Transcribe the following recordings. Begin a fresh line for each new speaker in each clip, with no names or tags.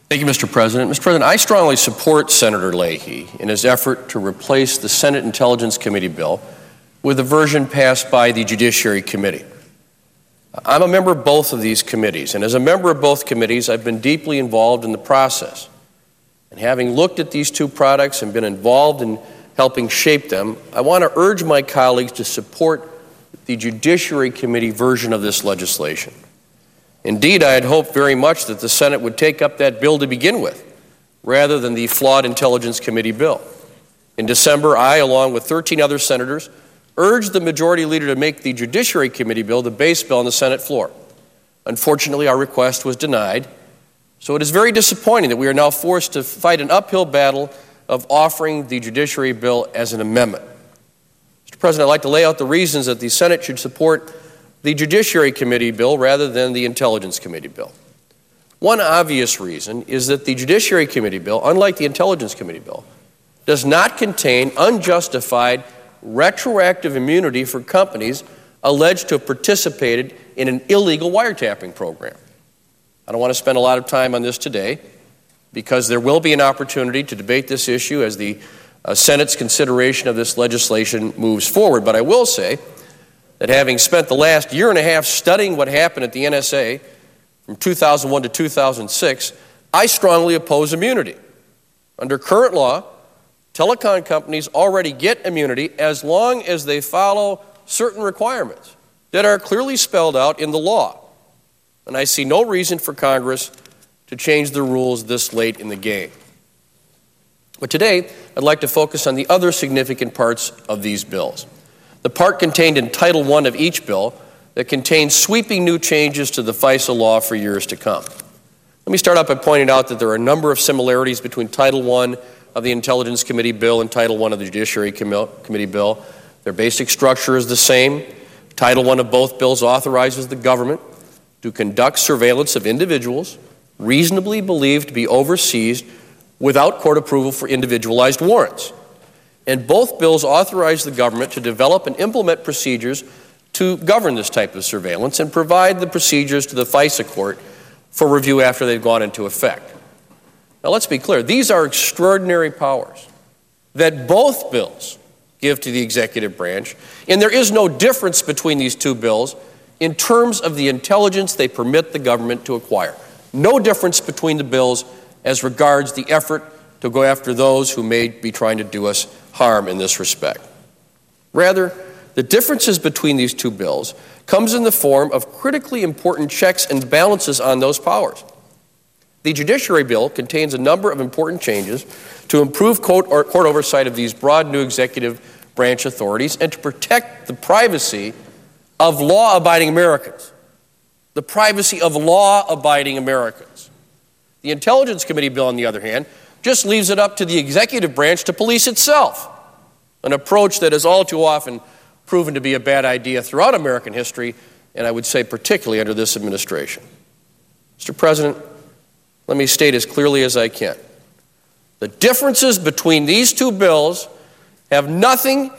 Thank you, Mr. President. Mr. President, I strongly support Senator Leahy in his effort to replace the Senate Intelligence Committee bill with a version passed by the Judiciary Committee. I'm a member of both of these committees, and as a member of both committees, I've been deeply involved in the process. And having looked at these two products and been involved in helping shape them, I want to urge my colleagues to support the Judiciary Committee version of this legislation. Indeed, I had hoped very much that the Senate would take up that bill to begin with, rather than the flawed Intelligence Committee bill. In December, I, along with 13 other senators, urged the Majority Leader to make the Judiciary Committee bill the base bill on the Senate floor. Unfortunately, our request was denied, so it is very disappointing that we are now forced to fight an uphill battle of offering the Judiciary bill as an amendment. Mr. President, I'd like to lay out the reasons that the Senate should support the Judiciary Committee bill rather than the Intelligence Committee bill. One obvious reason is that the Judiciary Committee bill, unlike the Intelligence Committee bill, does not contain unjustified retroactive immunity for companies alleged to have participated in an illegal wiretapping program. I don't want to spend a lot of time on this today because there will be an opportunity to debate this issue as the Senate's consideration of this legislation moves forward. But I will say that having spent the last year and a half studying what happened at the NSA from 2001 to 2006, I strongly oppose immunity. Under current law, telecom companies already get immunity as long as they follow certain requirements that are clearly spelled out in the law. And I see no reason for Congress to change the rules this late in the game. But today, I'd like to focus on the other significant parts of these bills. The part contained in Title I of each bill that contains sweeping new changes to the FISA law for years to come. Let me start out by pointing out that there are a number of similarities between Title I of the Intelligence Committee bill and Title I of the Judiciary Committee bill. Their basic structure is the same. Title I of both bills authorizes the government to conduct surveillance of individuals reasonably believed to be overseas without court approval for individualized warrants. And both bills authorize the government to develop and implement procedures to govern this type of surveillance and provide the procedures to the FISA court for review after they've gone into effect. Now let's be clear, these are extraordinary powers that both bills give to the executive branch, and there is no difference between these two bills in terms of the intelligence they permit the government to acquire. No difference between the bills as regards the effort to go after those who may be trying to do us harm in this respect. Rather, the differences between these two bills comes in the form of critically important checks and balances on those powers. The Judiciary bill contains a number of important changes to improve court oversight of these broad new executive branch authorities and to protect the privacy of law-abiding Americans. The privacy of law-abiding Americans. The Intelligence Committee bill, on the other hand, just leaves it up to the executive branch to police itself, an approach that has all too often proven to be a bad idea throughout American history, and I would say particularly under this administration. Mr. President, let me state as clearly as I can. The differences between these two bills has nothing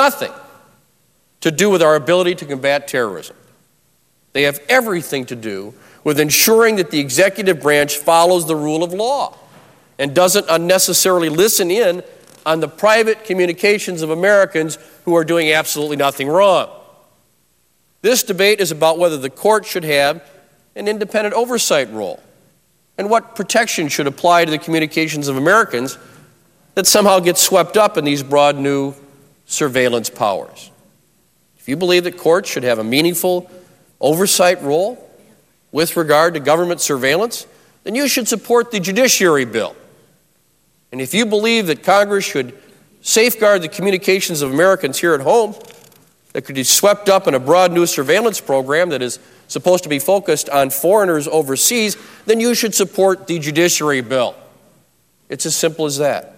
to do with our ability to combat terrorism. They have everything to do with ensuring that the executive branch follows the rule of law and doesn't unnecessarily listen in on the private communications of Americans who are doing absolutely nothing wrong. This debate is about whether the court should have an independent oversight role and what protection should apply to the communications of Americans that somehow get swept up in these broad new surveillance powers. If you believe that courts should have a meaningful oversight role with regard to government surveillance, then you should support the Judiciary bill. And if you believe that Congress should safeguard the communications of Americans here at home that could be swept up in a broad new surveillance program that is supposed to be focused on foreigners overseas, then you should support the Judiciary bill. It's as simple as that.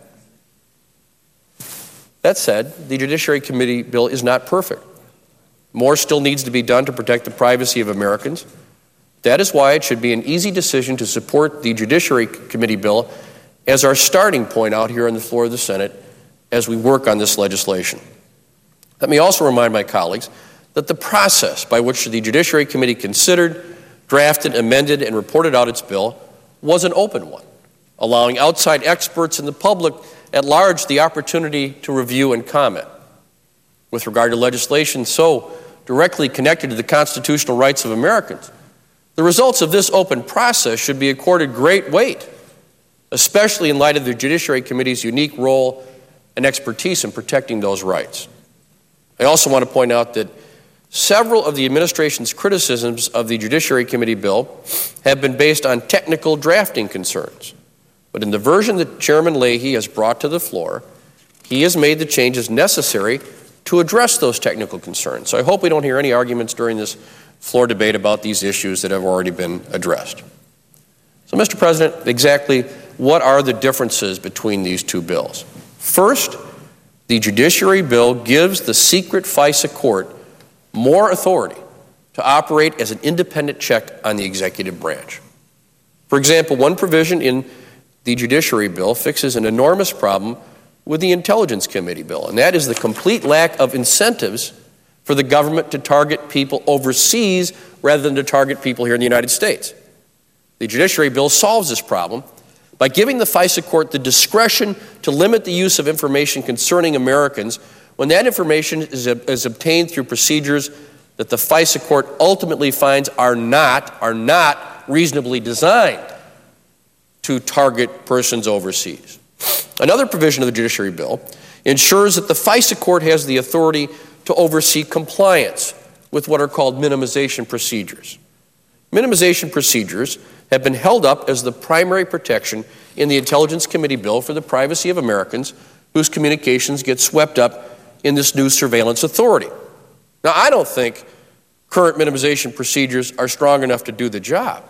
That said, the Judiciary Committee bill is not perfect. More still needs to be done to protect the privacy of Americans. That is why it should be an easy decision to support the Judiciary Committee bill as our starting point out here on the floor of the Senate as we work on this legislation. Let me also remind my colleagues that the process by which the Judiciary Committee considered, drafted, amended, and reported out its bill was an open one. allowing outside experts and the public at large the opportunity to review and comment. With regard to legislation so directly connected to the constitutional rights of Americans, the results of this open process should be accorded great weight, especially in light of the Judiciary Committee's unique role and expertise in protecting those rights. I also want to point out that several of the administration's criticisms of the Judiciary Committee bill have been based on technical drafting concerns. But in the version that Chairman Leahy has brought to the floor, he has made the changes necessary to address those technical concerns. So I hope we don't hear any arguments during this floor debate about these issues that have already been addressed. So, Mr. President, exactly what are the differences between these two bills? First, the Judiciary Bill gives the secret FISA court more authority to operate as an independent check on the executive branch. For example, one provision in the Judiciary Bill fixes an enormous problem with the Intelligence Committee bill, and that is the complete lack of incentives for the government to target people overseas rather than to target people here in the United States. The Judiciary Bill solves this problem by giving the FISA court the discretion to limit the use of information concerning Americans when that information is obtained through procedures that the FISA court ultimately finds are not reasonably designed to target persons overseas. Another provision of the Judiciary Bill ensures that the FISA court has the authority to oversee compliance with what are called minimization procedures. Minimization procedures have been held up as the primary protection in the Intelligence Committee bill for the privacy of Americans whose communications get swept up in this new surveillance authority. Now, I don't think current minimization procedures are strong enough to do the job.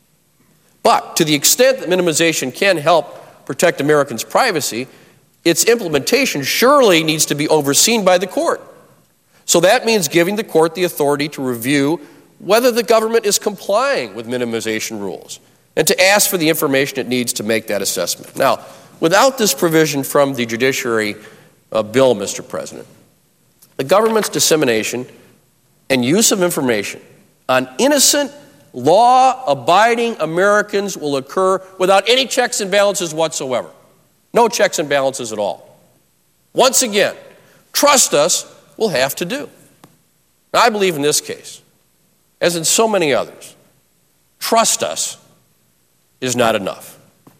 But to the extent that minimization can help protect Americans' privacy, its implementation surely needs to be overseen by the court. So that means giving the court the authority to review whether the government is complying with minimization rules and to ask for the information it needs to make that assessment. Now, without this provision from the Judiciary Bill, Mr. President, the government's dissemination and use of information on innocent, law-abiding Americans will occur without any checks and balances whatsoever. No checks and balances at all. Once again, trust us will have to do. Now, I believe in this case, as in so many others, trust us is not enough.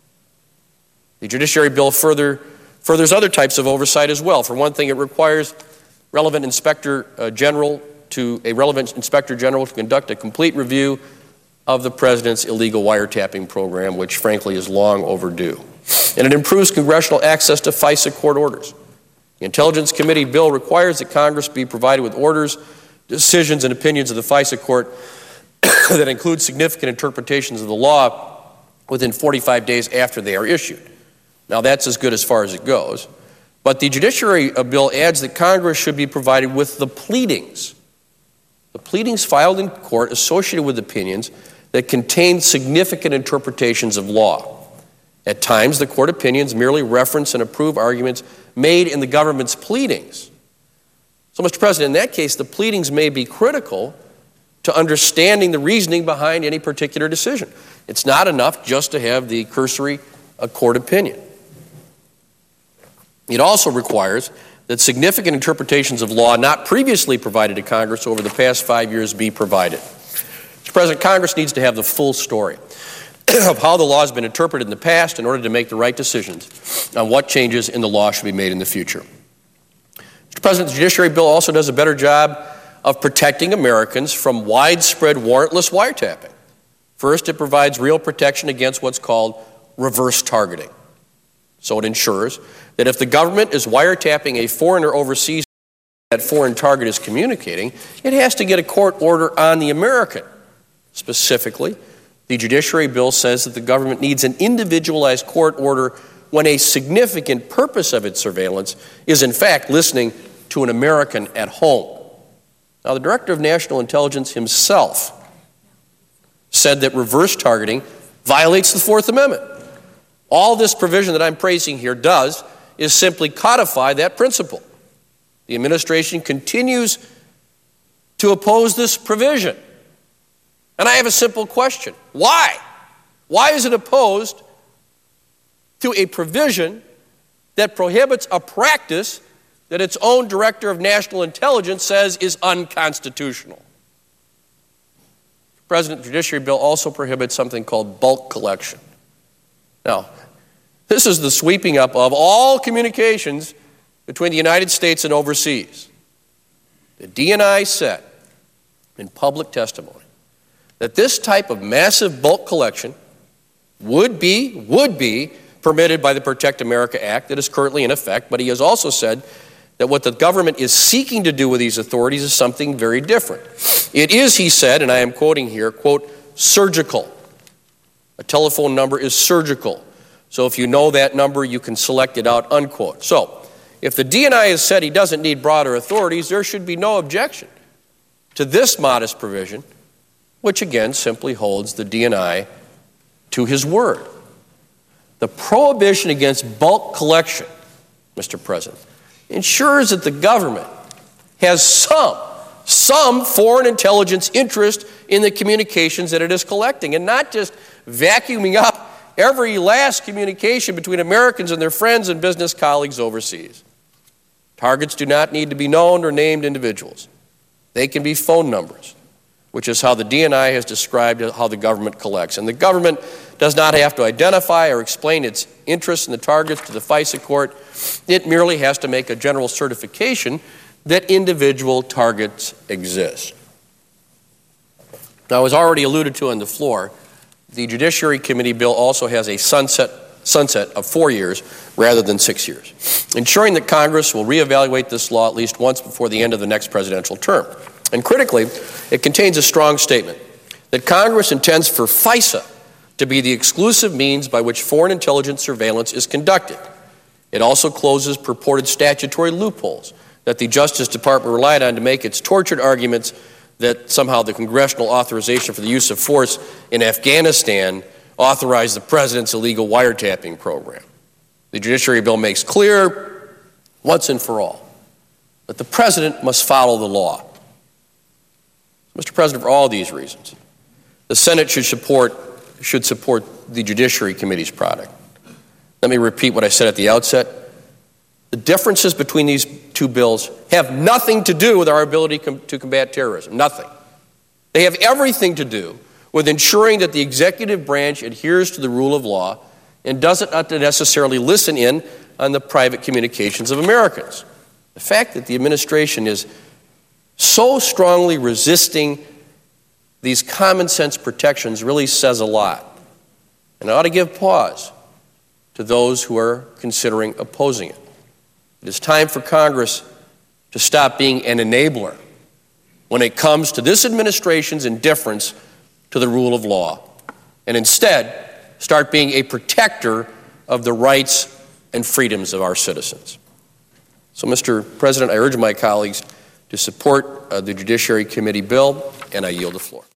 The Judiciary Bill furthers other types of oversight as well. For one thing, it requires a relevant inspector general to conduct a complete review of the president's illegal wiretapping program, which frankly is long overdue. And it improves congressional access to FISA court orders. The Intelligence Committee bill requires that Congress be provided with orders, decisions, and opinions of the FISA court that include significant interpretations of the law within 45 days after they are issued. Now, that's as good as far as it goes. But the Judiciary Bill adds that Congress should be provided with the pleadings filed in court associated with opinions that contain significant interpretations of law. At times, the court opinions merely reference and approve arguments made in the government's pleadings. So, Mr. President, in that case, the pleadings may be critical to understanding the reasoning behind any particular decision. It's not enough just to have the cursory court opinion. It also requires that significant interpretations of law not previously provided to Congress over the past 5 years be provided. Mr. President, Congress needs to have the full story of how the law has been interpreted in the past in order to make the right decisions on what changes in the law should be made in the future. Mr. President, the Judiciary Bill also does a better job of protecting Americans from widespread warrantless wiretapping. First, it provides real protection against what's called reverse targeting. So it ensures that if the government is wiretapping a foreigner overseas, that foreign target is communicating, it has to get a court order on the American. Specifically, the Judiciary Bill says that the government needs an individualized court order when a significant purpose of its surveillance is in fact listening to an American at home. Now, the Director of National Intelligence himself said that reverse targeting violates the Fourth Amendment. All this provision that I'm praising here does is simply codify that principle. The administration continues to oppose this provision. And I have a simple question. Why? Why is it opposed to a provision that prohibits a practice that its own Director of National Intelligence says is unconstitutional. The President's Judiciary Bill also prohibits something called bulk collection. Now, this is the sweeping up of all communications between the United States and overseas. The DNI said in public testimony that this type of massive bulk collection would be permitted by the Protect America Act that is currently in effect, but he has also said that what the government is seeking to do with these authorities is something very different. It is, he said, and I am quoting here, quote, surgical. A telephone number is surgical. So if you know that number, you can select it out, unquote. So if the DNI has said he doesn't need broader authorities, there should be no objection to this modest provision, which again simply holds the DNI to his word. The prohibition against bulk collection, Mr. President, ensures that the government has some foreign intelligence interest in the communications that it is collecting, and not just vacuuming up every last communication between Americans and their friends and business colleagues overseas. Targets do not need to be known or named individuals. They can be phone numbers, which is how the DNI has described how the government collects. And the government does not have to identify or explain its interest in the targets to the FISA court. It merely has to make a general certification that individual targets exist. Now, as already alluded to on the floor, the Judiciary Committee bill also has a sunset of 4 years rather than 6 years, ensuring that Congress will reevaluate this law at least once before the end of the next presidential term. And critically, it contains a strong statement that Congress intends for FISA to be the exclusive means by which foreign intelligence surveillance is conducted. It also closes purported statutory loopholes that the Justice Department relied on to make its tortured arguments that somehow the congressional authorization for the use of force in Afghanistan authorized the president's illegal wiretapping program. The Judiciary Bill makes clear, once and for all, that the president must follow the law. Mr. President, for all these reasons, the Senate should support the Judiciary Committee's product. Let me repeat what I said at the outset. The differences between these two bills have nothing to do with our ability to combat terrorism. Nothing. They have everything to do with ensuring that the executive branch adheres to the rule of law and doesn't necessarily listen in on the private communications of Americans. The fact that the administration is so strongly resisting these common sense protections really says a lot. And it ought to give pause to those who are considering opposing it. It is time for Congress to stop being an enabler when it comes to this administration's indifference to the rule of law, and instead start being a protector of the rights and freedoms of our citizens. So, Mr. President, I urge my colleagues to support the Judiciary Committee bill, and I yield the floor.